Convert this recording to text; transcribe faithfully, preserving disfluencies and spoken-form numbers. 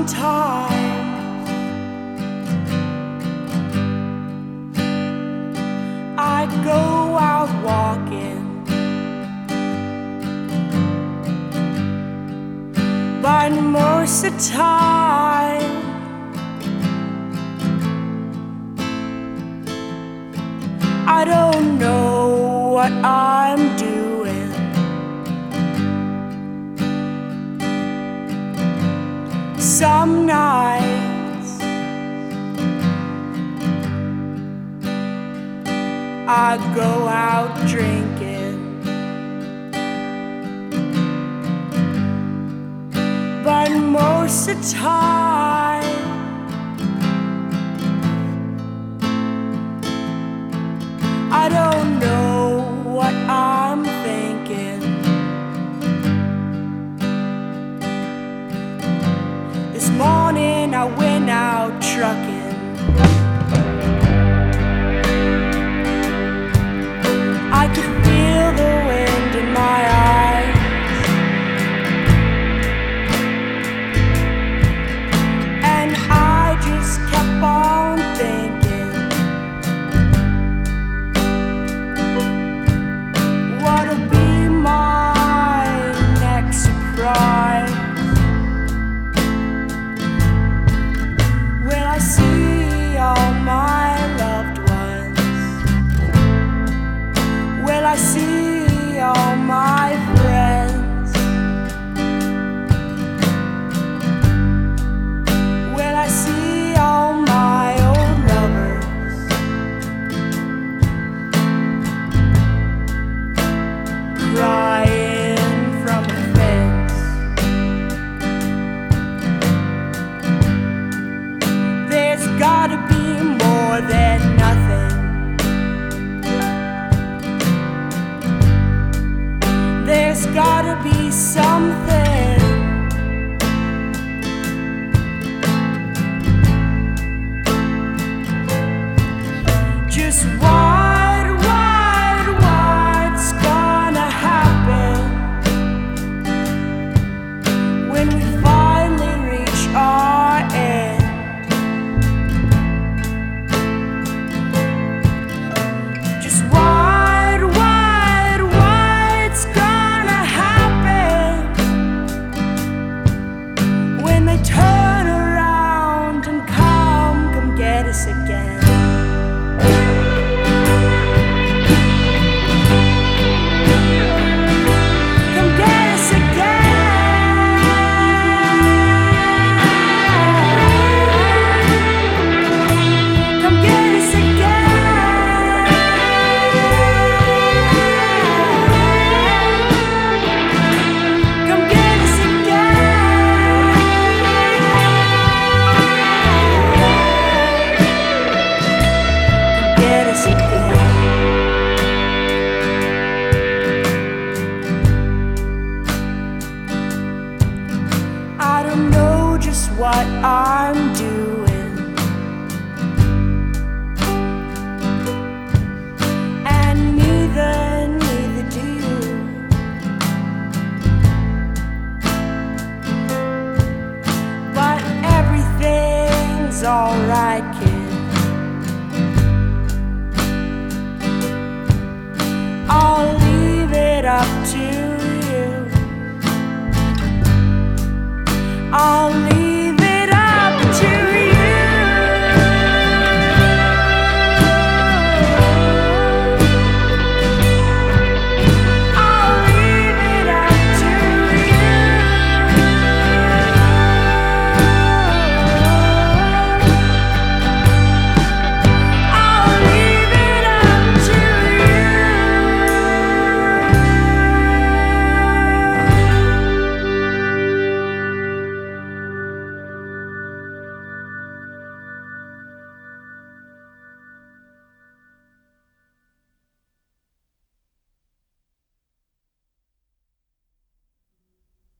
sometimes I go out walking, but most of the time I don't know what I'm doing. Some nights I go out drinking, but most of the time I don't know what I'm thinking. This morning I went out trucking. I could feel the wind in my eyes, and I just kept on thinking, what'll be my next surprise? Will I see all my loved ones? Will I see all my friends? Will I see all my old lovers? Crying from a fence. There's gotta be more than nothing. There's gotta be something. Just what, what, what's gonna happen when we finally reach our end? Just what, what, what's gonna happen when they turn around and come, come get us again? Come get us again. Come get us again. Come get us again. Come get us again. I don't know just what I'm doing, and neither, neither do you. But everything's alright, kid. I'll leave it up to